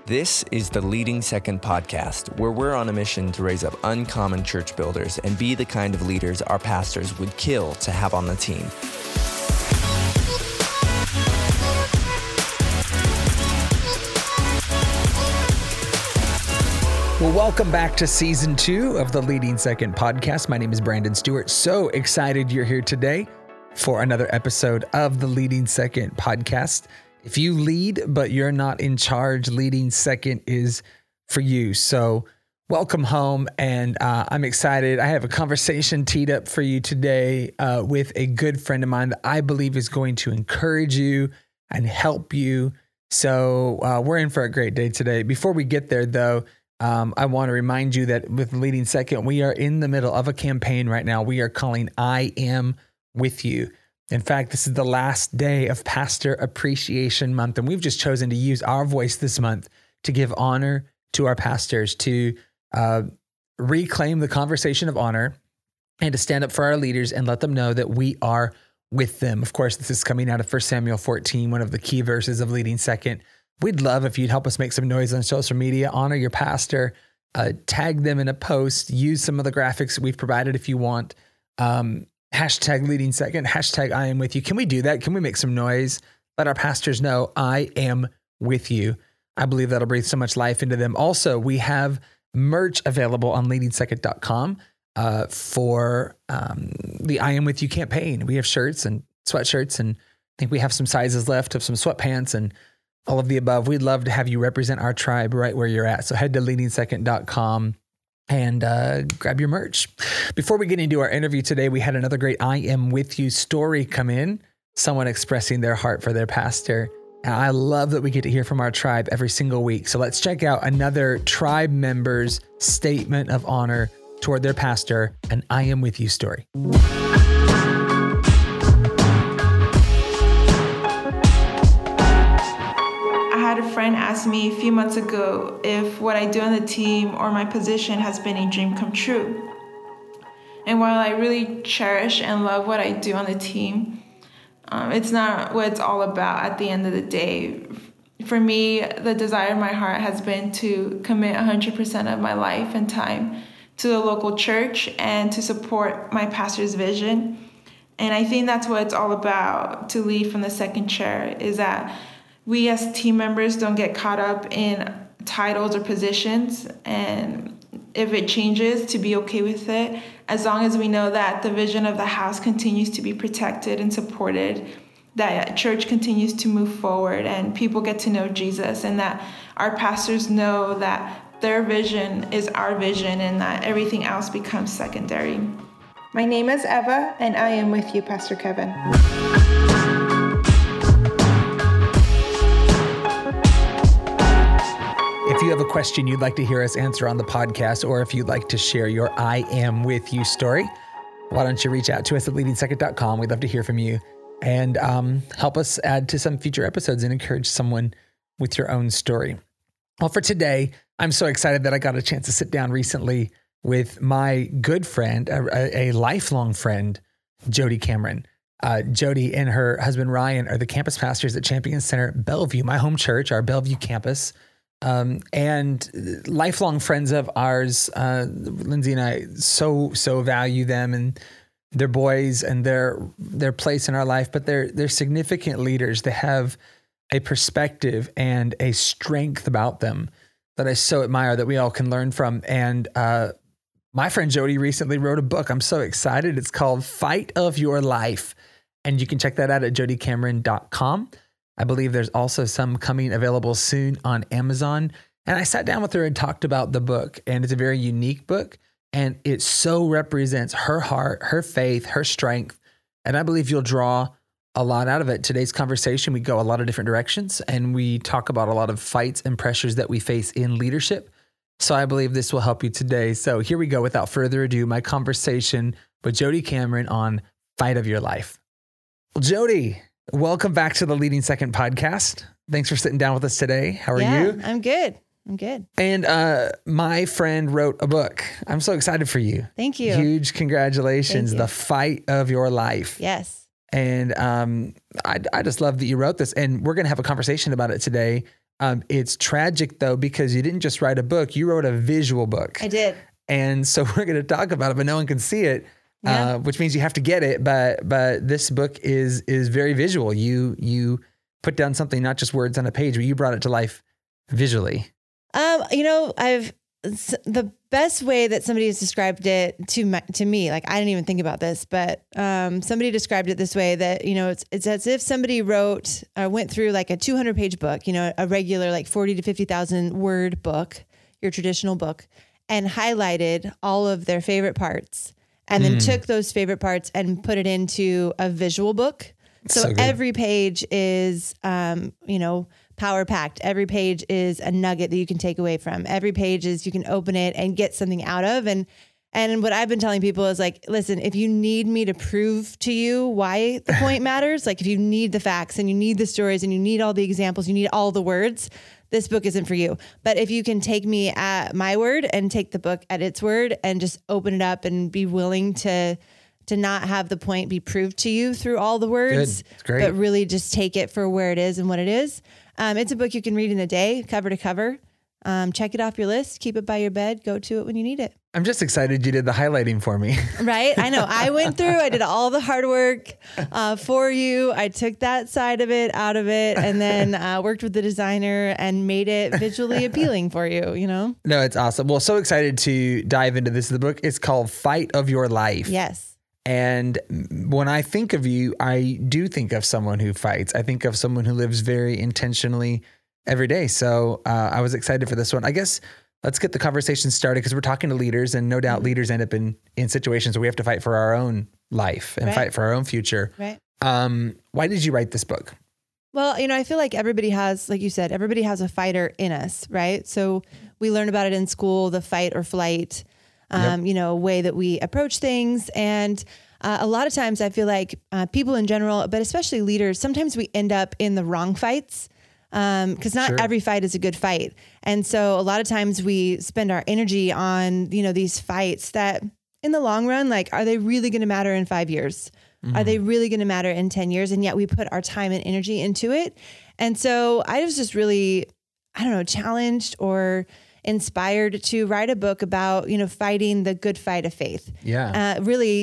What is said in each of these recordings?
This is the Leading Second podcast, where we're on a mission to raise up uncommon church builders and be the kind of leaders our pastors would kill to have on the team. Well, welcome back to season 2 of the Leading Second podcast. My name is Brandon Stewart. So excited you're here today for another episode of the Leading Second podcast. If you lead, but you're not in charge, Leading Second is for you. So welcome home. And I'm excited. I have a conversation teed up for you today with a good friend of mine that I believe is going to encourage you and help you. So we're in for a great day today. Before we get there, though, I want to remind you that with Leading Second, we are in the middle of a campaign right now. We are calling I Am With You. In fact, this is the last day of Pastor Appreciation Month, and we've just chosen to use our voice this month to give honor to our pastors, to reclaim the conversation of honor, and to stand up for our leaders and let them know that we are with them. Of course, this is coming out of 1 Samuel 14, one of the key verses of Leading Second. We'd love if you'd help us make some noise on social media, honor your pastor, tag them in a post, use some of the graphics we've provided if you want. Hashtag Leading Second, hashtag I Am With You. Can we do that? Can we make some noise? Let our pastors know I am with you. I believe that'll breathe so much life into them. Also, we have merch available on leadingsecond.com for the I Am With You campaign. We have shirts and sweatshirts, and I think we have some sizes left of some sweatpants and all of the above. We'd love to have you represent our tribe right where you're at. So head to leadingsecond.com and grab your merch. Before we get into our interview today, we had another great I Am With You story come in, someone expressing their heart for their pastor. And I love that we get to hear from our tribe every single week. So let's check out another tribe member's statement of honor toward their pastor, an I Am With You story. A friend asked me a few months ago if what I do on the team or my position has been a dream come true. And while I really cherish and love what I do on the team, it's not what it's all about at the end of the day. For me, the desire of my heart has been to commit 100% of my life and time to the local church and to support my pastor's vision. And I think that's what it's all about, to lead from the second chair, is that we as team members don't get caught up in titles or positions, and if it changes, to be okay with it, as long as we know that the vision of the house continues to be protected and supported, that church continues to move forward and people get to know Jesus, and that our pastors know that their vision is our vision and that everything else becomes secondary. My name is Eva, and I am with you, Pastor Kevin. If you have a question you'd like to hear us answer on the podcast, or if you'd like to share your I Am With You story, why don't you reach out to us at leadingsecond.com. We'd love to hear from you and help us add to some future episodes and encourage someone with your own story. Well, for today, I'm so excited that I got a chance to sit down recently with my good friend, a lifelong friend, Jody Cameron. Jody and her husband, Ryan, are the campus pastors at Champion Center, Bellevue, my home church, our Bellevue campus. And lifelong friends of ours. Lindsay and I so value them and their boys and their place in our life, but they're significant leaders. They have a perspective and a strength about them that I so admire, that we all can learn from. And my friend Jody recently wrote a book. I'm so excited. It's called Fight of Your Life. And you can check that out at jodycameron.com. I believe there's also some coming available soon on Amazon. And I sat down with her and talked about the book, and it's a very unique book, and it so represents her heart, her faith, her strength. And I believe you'll draw a lot out of it. Today's conversation, we go a lot of different directions, and we talk about a lot of fights and pressures that we face in leadership. So I believe this will help you today. So here we go. Without further ado, my conversation with Jody Cameron on Fight of Your Life. Well, Jody, welcome back to the Leading Second podcast. Thanks for sitting down with us today. How are you? I'm good. And my friend wrote a book. I'm so excited for you. Thank you. Huge congratulations. The Fight of Your Life. Yes. And I just love that you wrote this. And we're going to have a conversation about it today. It's tragic though, because you didn't just write a book, you wrote a visual book. I did. And so we're going to talk about it, but no one can see it, which means you have to get it. But this book is very visual. You put down something, not just words on a page, but you brought it to life visually. The best way that somebody has described it to me, like I didn't even think about this, but somebody described it this way, that, it's as if somebody went through like a 200-page book, a regular like 40 to 50,000 word book, your traditional book, and highlighted all of their favorite parts, and then took those favorite parts and put it into a visual book. So every page is, power packed. Every page is a nugget that you can take away from. Every page is, you can open it and get something out of. And what I've been telling people is like, listen, if you need me to prove to you why the point matters, like if you need the facts and you need the stories and you need all the examples, you need all the words, this book isn't for you. But if you can take me at my word and take the book at its word and just open it up and be willing to not have the point be proved to you through all the words, but really just take it for where it is and what it is. It's a book you can read in a day, cover to cover. Check it off your list, keep it by your bed, go to it when you need it. I'm just excited you did the highlighting for me. Right? I know. I went through, I did all the hard work for you. I took that side of it out of it, and then worked with the designer and made it visually appealing for you, No, it's awesome. Well, so excited to dive into this. The book is called Fight of Your Life. Yes. And when I think of you, I do think of someone who fights. I think of someone who lives very intentionally every day. So I was excited for this one. I guess let's get the conversation started, because we're talking to leaders, and no doubt leaders end up in situations where we have to fight for our own life and fight for our own future. Right. Why did you write this book? Well, I feel like everybody has, like you said, everybody has a fighter in us, right? So we learn about it in school, the fight or flight way that we approach things. And a lot of times I feel like people in general, but especially leaders, sometimes we end up in the wrong fights, because not every fight is a good fight. And so a lot of times we spend our energy on, these fights that in the long run, like, are they really going to matter in 5 years? Mm-hmm. Are they really going to matter in 10 years? And yet we put our time and energy into it. And so I was just really, challenged or inspired to write a book about, fighting the good fight of faith. Yeah.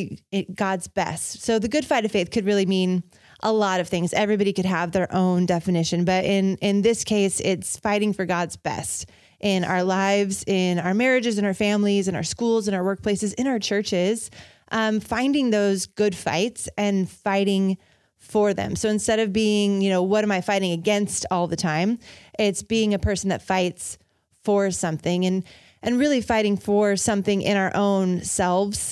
God's best. So the good fight of faith could really mean a lot of things. Everybody could have their own definition, but in this case, it's fighting for God's best in our lives, in our marriages, in our families, in our schools, in our workplaces, in our churches, finding those good fights and fighting for them. So instead of being, what am I fighting against all the time? It's being a person that fights for something and really fighting for something in our own selves,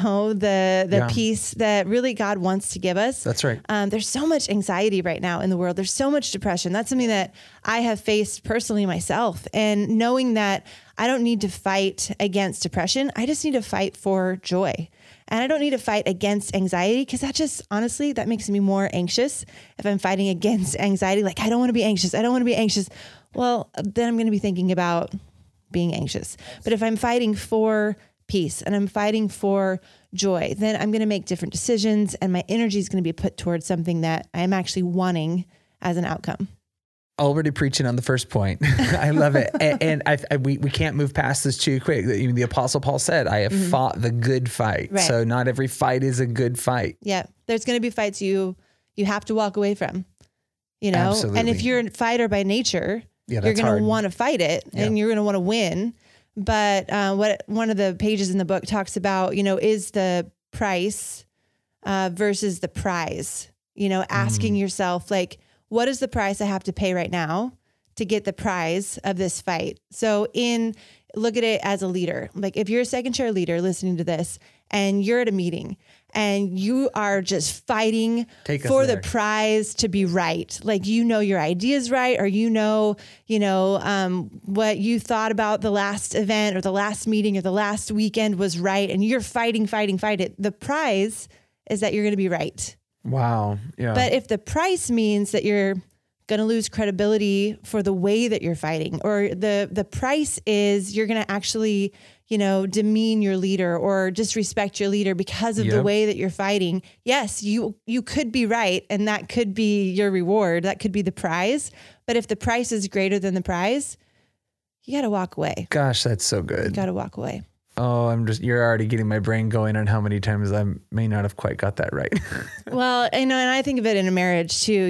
the peace that really God wants to give us. That's right. There's so much anxiety right now in the world. There's so much depression. That's something that I have faced personally myself. And knowing that I don't need to fight against depression, I just need to fight for joy. And I don't need to fight against anxiety, because that makes me more anxious. If I'm fighting against anxiety, like, I don't want to be anxious. Well, then I'm going to be thinking about being anxious. But if I'm fighting for peace and I'm fighting for joy, then I'm going to make different decisions, and my energy is going to be put towards something that I'm actually wanting as an outcome. Already preaching on the first point. I love it. And we can't move past this too quick. Even the Apostle Paul said, I have fought the good fight. Right. So not every fight is a good fight. Yeah. There's going to be fights you have to walk away from, Absolutely. And if you're a fighter by nature, you're going to want to fight it and you're going to want to win. But what one of the pages in the book talks about, is the price versus the prize, asking yourself, like, what is the price I have to pay right now to get the prize of this fight? So look at it as a leader. Like, if you're a second chair leader listening to this and you're at a meeting and you are just fighting for the prize to be right, like, your idea's right, or what you thought about the last event or the last meeting or the last weekend was right, and you're fighting it. The prize is that you're going to be right. Wow. Yeah. But if the price means that you're going to lose credibility for the way that you're fighting, or the price is you're going to actually, demean your leader or disrespect your leader because of the way that you're fighting. Yes, you could be right. And that could be your reward. That could be the prize. But if the price is greater than the prize, you got to walk away. Gosh, that's so good. You got to walk away. Oh, you're already getting my brain going on how many times I may not have quite got that right. Well, and I think of it in a marriage too,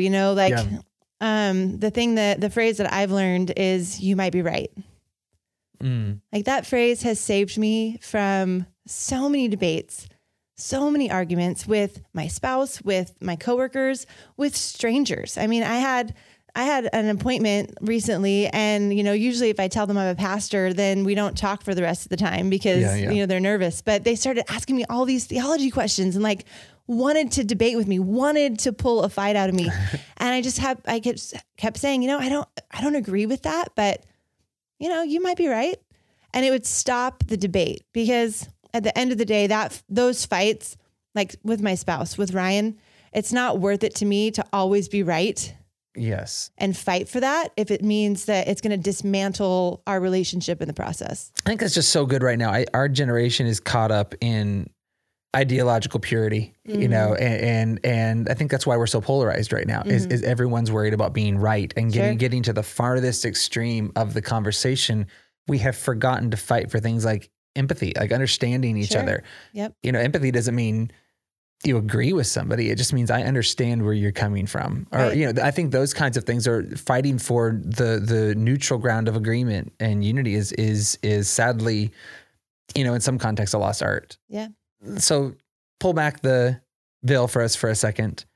the phrase that I've learned is you might be right. Like that phrase has saved me from so many debates, so many arguments with my spouse, with my coworkers, with strangers. I mean, I had an appointment recently, and, usually if I tell them I'm a pastor, then we don't talk for the rest of the time because, they're nervous, but they started asking me all these theology questions and wanted to debate with me, wanted to pull a fight out of me. And I kept saying, I don't agree with that, but you might be right. And it would stop the debate, because at the end of the day, those fights, like with my spouse, with Ryan, it's not worth it to me to always be right. Yes. And fight for that if it means that it's going to dismantle our relationship in the process. I think that's just so good right now. Our generation is caught up in ideological purity, and I think that's why we're so polarized right now is everyone's worried about being right and getting to the farthest extreme of the conversation. We have forgotten to fight for things like empathy, like understanding each other. Yep. Empathy doesn't mean you agree with somebody. It just means I understand where you're coming from. Or, I think those kinds of things are fighting for the neutral ground of agreement and unity is sadly, in some contexts, a lost art. Yeah. So pull back the veil for us for a second.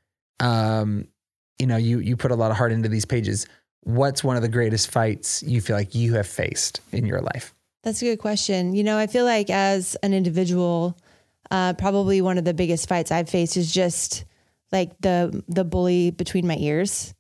You put a lot of heart into these pages. What's one of the greatest fights you feel like you have faced in your life? That's a good question. I feel like as an individual, probably one of the biggest fights I've faced is just like the bully between my ears,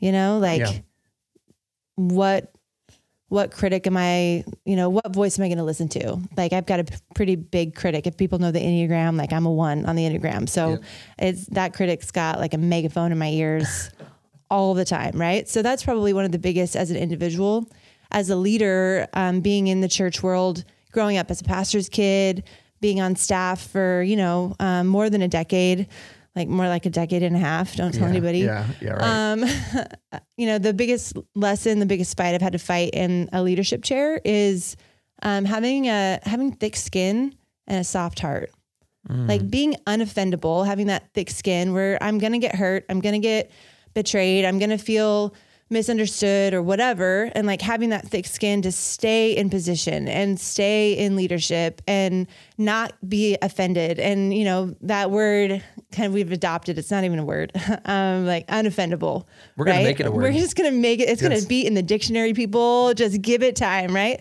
what critic am I, what voice am I going to listen to? Like I've got a pretty big critic. If people know the Enneagram, like I'm a 1 on the Enneagram. So it's that critic's got like a megaphone in my ears all the time. Right. So that's probably one of the biggest as an individual. As a leader, being in the church world, growing up as a pastor's kid, being on staff for, more than a decade, like more like a decade and a half. Don't tell anybody. Yeah. Right. The biggest lesson, the biggest fight I've had to fight in a leadership chair is having thick skin and a soft heart. Like being unoffendable, having that thick skin where I'm going to get hurt, I'm going to get betrayed, I'm going to feel misunderstood or whatever. And like having that thick skin to stay in position and stay in leadership and not be offended. And, that word kind of we've adopted. It's not even a word, like unoffendable. We're going to make it a word. We're just going to make it. It's going to be in the dictionary, people. Just give it time. Right.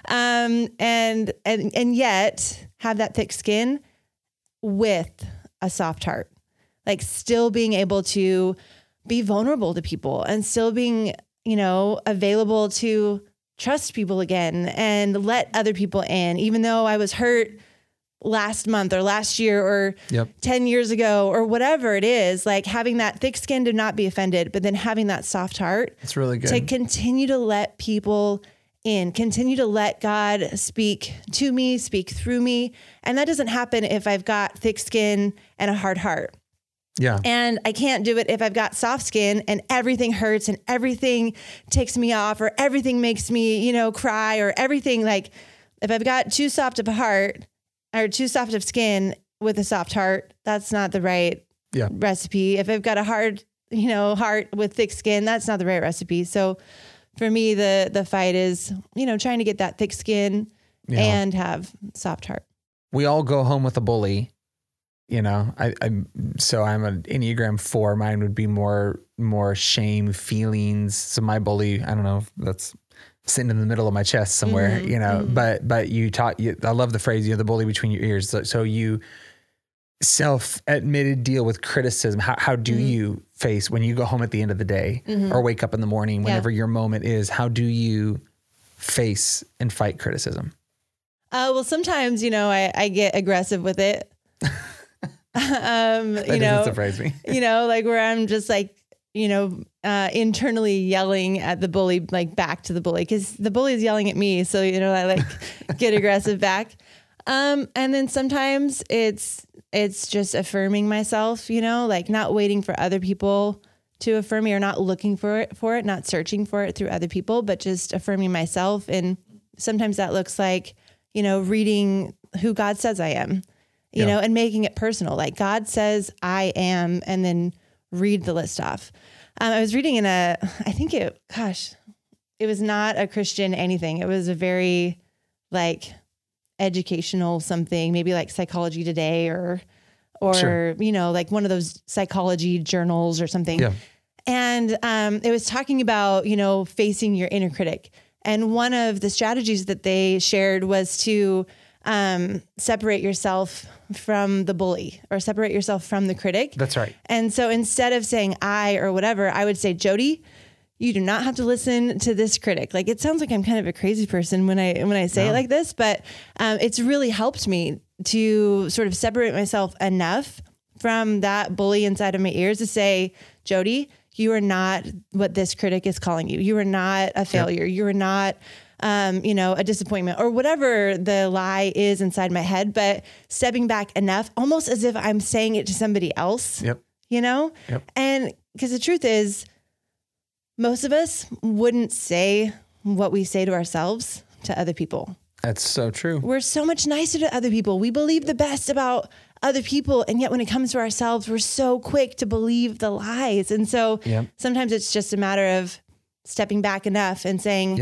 And yet have that thick skin with a soft heart, like still being able to be vulnerable to people and still being, available to trust people again and let other people in, even though I was hurt last month or last year or 10 years ago or whatever it is, like having that thick skin to not be offended, but then having that soft heart. It's really good to continue to let people in, continue to let God speak to me, speak through me. And that doesn't happen if I've got thick skin and a hard heart. Yeah. And I can't do it if I've got soft skin and everything hurts and everything ticks me off or everything makes me, cry or everything. Like if I've got too soft of a heart or too soft of skin with a soft heart, that's not the right recipe. If I've got a hard, heart with thick skin, that's not the right recipe. So for me, the fight is, trying to get that thick skin and have soft heart. We all go home with a bully. I'm an Enneagram 4. Mine would be more shame feelings. So my bully, I don't know, that's sitting in the middle of my chest somewhere, but I love the phrase, the bully between your ears. So you self-admitted deal with criticism. How do you face when you go home at the end of the day or wake up in the morning, whenever your moment is, how do you face and fight criticism? Well, sometimes, I get aggressive with it. That doesn't surprise me. Like where I'm just like, internally yelling at the bully, like back to the bully, because the bully is yelling at me. So, I like get aggressive back. And then sometimes it's just affirming myself, like not waiting for other people to affirm me or not looking for it, not searching for it through other people, but just affirming myself. And sometimes that looks like, reading who God says I am, you know, and making it personal. Like God says I am, and then read the list off. I was reading in it was not a Christian anything. It was a very like educational something, maybe like Psychology Today or sure. Like one of those psychology journals or something. Yeah. And it was talking about, facing your inner critic. And one of the strategies that they shared was to separate yourself from the bully or separate yourself from the critic. That's right. And so instead of saying I or whatever, I would say, Jody, you do not have to listen to this critic. Like, it sounds like I'm kind of a crazy person when I say it like this, but it's really helped me to sort of separate myself enough from that bully inside of my ears to say, Jody, you are not what this critic is calling you. You are not a failure. Yep. You are not, a disappointment or whatever the lie is inside my head, but stepping back enough, almost as if I'm saying it to somebody else, Yep. And because the truth is, most of us wouldn't say what we say to ourselves to other people. That's so true. We're so much nicer to other people. We believe the best about other people. And yet when it comes to ourselves, we're so quick to believe the lies. And so sometimes it's just a matter of stepping back enough and saying,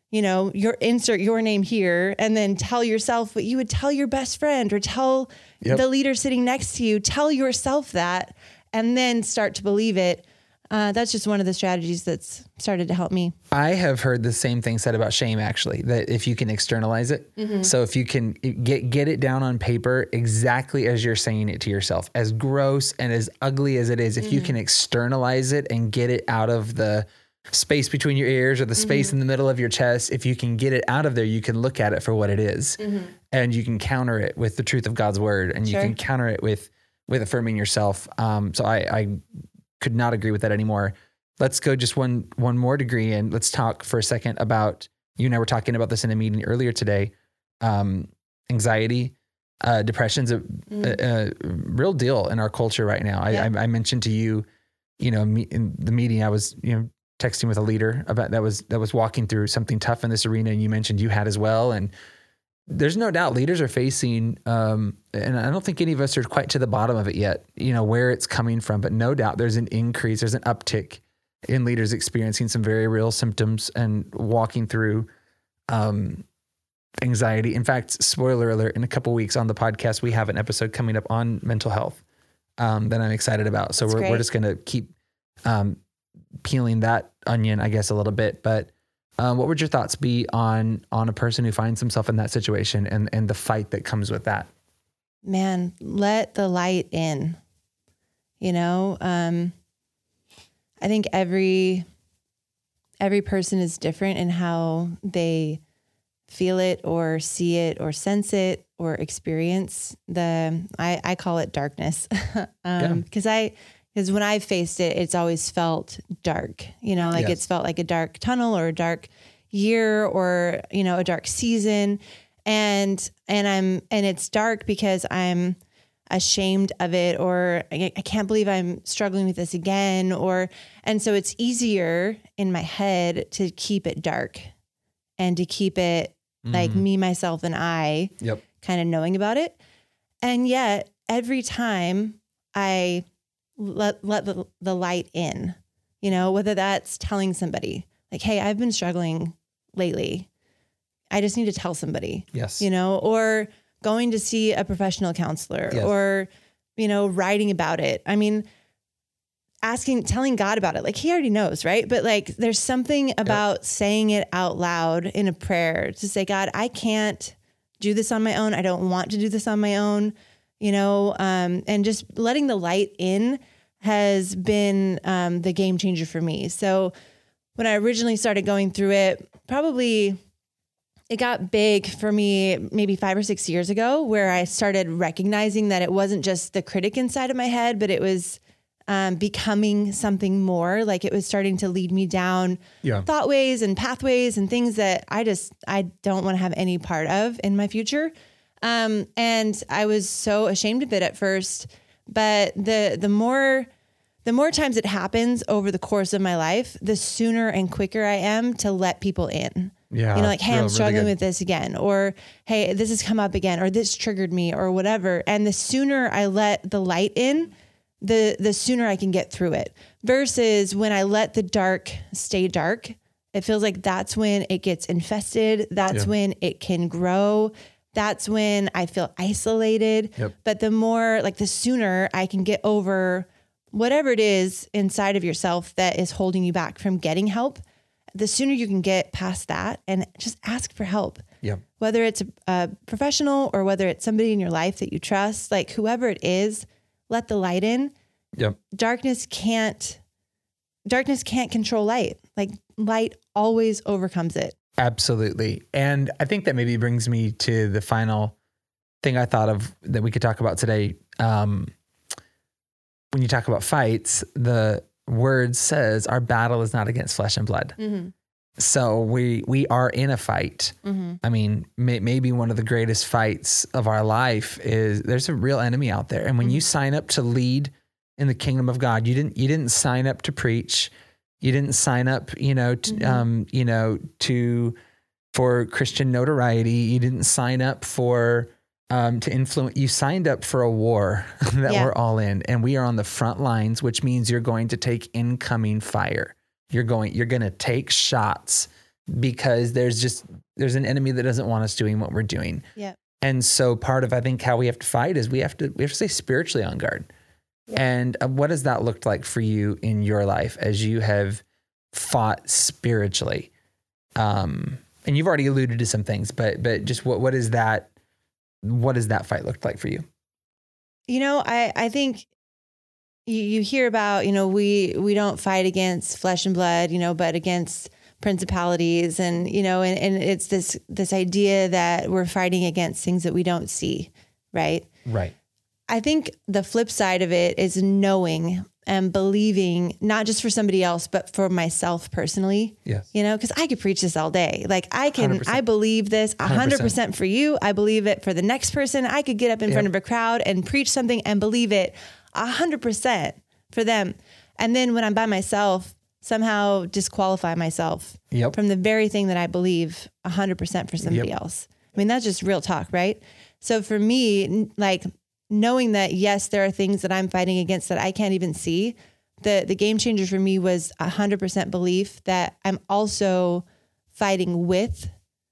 insert your name here, and then tell yourself what you would tell your best friend or tell the leader sitting next to you, tell yourself that, and then start to believe it. That's just one of the strategies that's started to help me. I have heard the same thing said about shame, actually, that if you can externalize it, so if you can get it down on paper exactly as you're saying it to yourself, as gross and as ugly as it is, if you can externalize it and get it out of the space between your ears or the space in the middle of your chest, if you can get it out of there, you can look at it for what it is, and you can counter it with the truth of God's word, and you can counter it with affirming yourself. So I could not agree with that anymore. Let's go just one more degree, and let's talk for a second about, you and I were talking about this in a meeting earlier today. Anxiety, depression's a real deal in our culture right now. I mentioned to you, in the meeting, I was, texting with a leader about that was walking through something tough in this arena, and you mentioned you had as well. And there's no doubt leaders are facing, and I don't think any of us are quite to the bottom of it yet, where it's coming from, but no doubt there's an increase, there's an uptick in leaders experiencing some very real symptoms and walking through anxiety. In fact, spoiler alert, in a couple of weeks on the podcast, we have an episode coming up on mental health that I'm excited about. So we're just going to keep peeling that onion, I guess, a little bit. But what would your thoughts be on a person who finds himself in that situation and the fight that comes with that? Man, let the light in. I think every person is different in how they feel it or see it or sense it or experience I call it darkness. Because when I've faced it, it's always felt dark, it's felt like a dark tunnel or a dark year or, a dark season. And it's dark because I'm ashamed of it, or I can't believe I'm struggling with this again. And so it's easier in my head to keep it dark and to keep it like me, myself, and I kind of knowing about it. And yet every time I let the light in, whether that's telling somebody like, hey, I've been struggling lately. I just need to tell somebody, or going to see a professional counselor or, writing about it. I mean, telling God about it. Like, he already knows, right? But like, there's something about saying it out loud in a prayer to say, God, I can't do this on my own. I don't want to do this on my own. And just letting the light in has been the game changer for me. So when I originally started going through it, it got big for me maybe 5 or 6 years ago, where I started recognizing that it wasn't just the critic inside of my head, but it was becoming something more. Like it was starting to lead me down thought ways and pathways and things that I don't want to have any part of in my future. And I was so ashamed of it at first, but the more times it happens over the course of my life, the sooner and quicker I am to let people in. Yeah. You know, like, hey, I'm struggling really with this again, or hey, this has come up again, or this triggered me or whatever. And the sooner I let the light in, the sooner I can get through it, versus when I let the dark stay dark, it feels like that's when it gets infested. That's when it can grow. That's when I feel isolated. Yep. But the sooner I can get over whatever it is inside of yourself that is holding you back from getting help, the sooner you can get past that and just ask for help. Yeah. Whether it's a professional or whether it's somebody in your life that you trust, like whoever it is, let the light in. Yep. Darkness can't control light. Like light always overcomes it. Absolutely. And I think that maybe brings me to the final thing I thought of that we could talk about today. When you talk about fights, the word says our battle is not against flesh and blood. Mm-hmm. So we are in a fight. Mm-hmm. I mean, maybe one of the greatest fights of our life is there's a real enemy out there. And when you sign up to lead in the kingdom of God, you didn't sign up to preach. You didn't sign up, for Christian notoriety. You didn't sign up for, to influence. You signed up for a war that we're all in, and we are on the front lines, which means you're going to take incoming fire. You're going to take shots because there's an enemy that doesn't want us doing what we're doing. Yeah. And so part of, I think, how we have to fight is we have to stay spiritually on guard. Yeah. And what has that looked like for you in your life as you have fought spiritually? And you've already alluded to some things, but just what does that fight look like for you? You know, I think you hear about, we don't fight against flesh and blood, but against principalities and it's this idea that we're fighting against things that we don't see. Right. Right. I think the flip side of it is knowing and believing, not just for somebody else, but for myself personally. Yes. Because I could preach this all day. Like I 100%. believe this 100% for you. I believe it for the next person. I could get up in front of a crowd and preach something and believe it 100% for them. And then when I'm by myself, somehow disqualify myself from the very thing that I believe 100% for somebody else. I mean, that's just real talk, right? So for me, like, knowing that, yes, there are things that I'm fighting against that I can't even see. The game changer for me was 100% belief that I'm also fighting with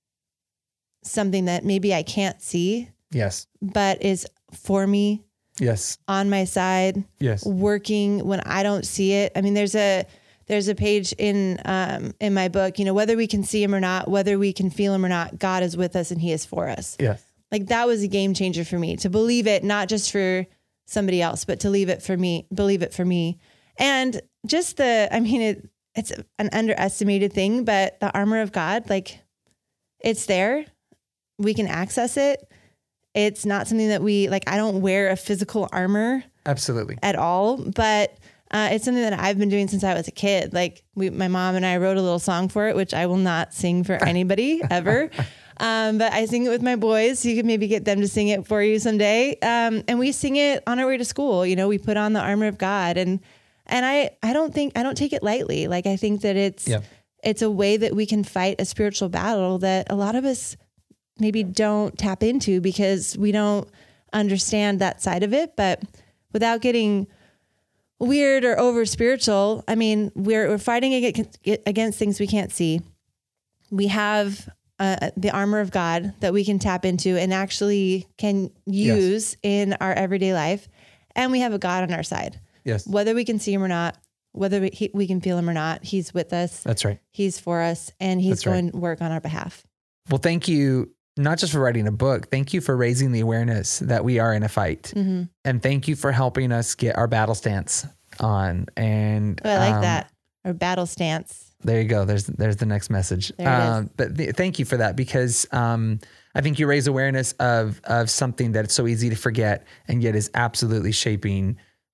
something that maybe I can't see. Yes. But is for me. Yes. On my side. Yes. Working when I don't see it. I mean, there's a page in my book, whether we can see him or not, whether we can feel him or not, God is with us and he is for us. Yes. Like that was a game changer for me to believe it, not just for somebody else, but to believe it for me. And just it's an underestimated thing, but the armor of God, like it's there. We can access it. It's not something that I don't wear a physical armor. Absolutely. At all. But it's something that I've been doing since I was a kid. Like my mom and I wrote a little song for it, which I will not sing for anybody ever. But I sing it with my boys. You could maybe get them to sing it for you someday. And we sing it on our way to school. We put on the armor of God and I don't take it lightly. Like I think that it's a way that we can fight a spiritual battle that a lot of us maybe don't tap into because we don't understand that side of it. But without getting weird or over spiritual, I mean, we're fighting against things we can't see. We have the armor of God that we can tap into and actually can use in our everyday life. And we have a God on our side. Yes. Whether we can see him or not, whether we can feel him or not, he's with us. That's right. He's for us and he's going to work on our behalf. Well, thank you. Not just for writing a book. Thank you for raising the awareness that we are in a fight. Mm-hmm. And thank you for helping us get our battle stance on. And I like that. Our battle stance. There you go. There's the next message. But thank you for that because I think you raise awareness of something that's so easy to forget and yet is absolutely shaping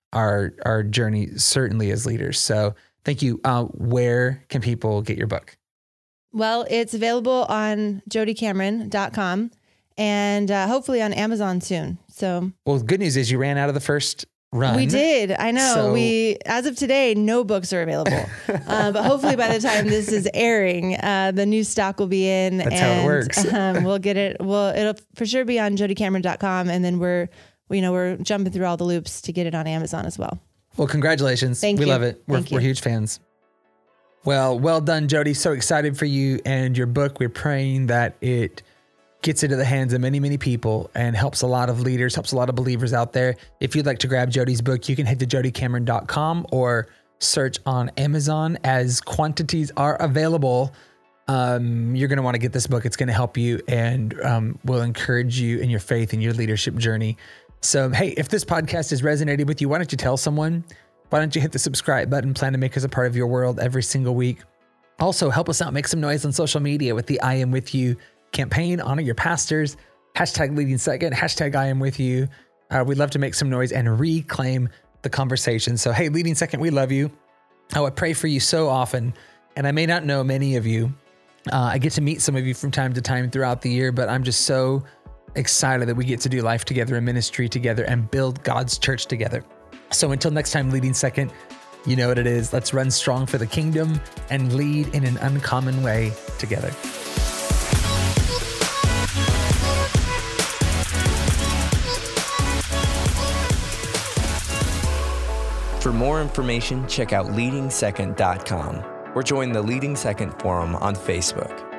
our journey, certainly as leaders. So thank you. Where can people get your book? Well, it's available on jodycameron.com and hopefully on Amazon soon. So, well, the good news is you ran out of the first run. We did. I know. So, as of today, no books are available. But hopefully by the time this is airing, the new stock will be in. That's how it works. We'll get it. Well, it'll for sure be on jodycameron.com. And then we're jumping through all the loops to get it on Amazon as well. Well, congratulations. Thank you. We love it. We're huge fans. Well done, Jody. So excited for you and your book. We're praying that it gets into the hands of many, many people and helps a lot of leaders, helps a lot of believers out there. If you'd like to grab Jody's book, you can head to jodycameron.com or search on Amazon as quantities are available. You're going to want to get this book. It's going to help you and will encourage you in your faith and your leadership journey. So, hey, if this podcast has resonated with you, why don't you tell someone? Why don't you hit the subscribe button? Plan to make us a part of your world every single week. Also, help us out. Make some noise on social media with the I Am With You campaign. Honor your pastors. #leading second. #I Am With You. We'd love to make some noise and reclaim the conversation. So, hey, Leading Second, we love you. I would pray for you so often. And I may not know many of you. I get to meet some of you from time to time throughout the year, but I'm just so excited that we get to do life together and ministry together and build God's church together. So until next time, Leading Second, you know what it is. Let's run strong for the kingdom and lead in an uncommon way together. For more information, check out leadingsecond.com or join the Leading Second Forum on Facebook.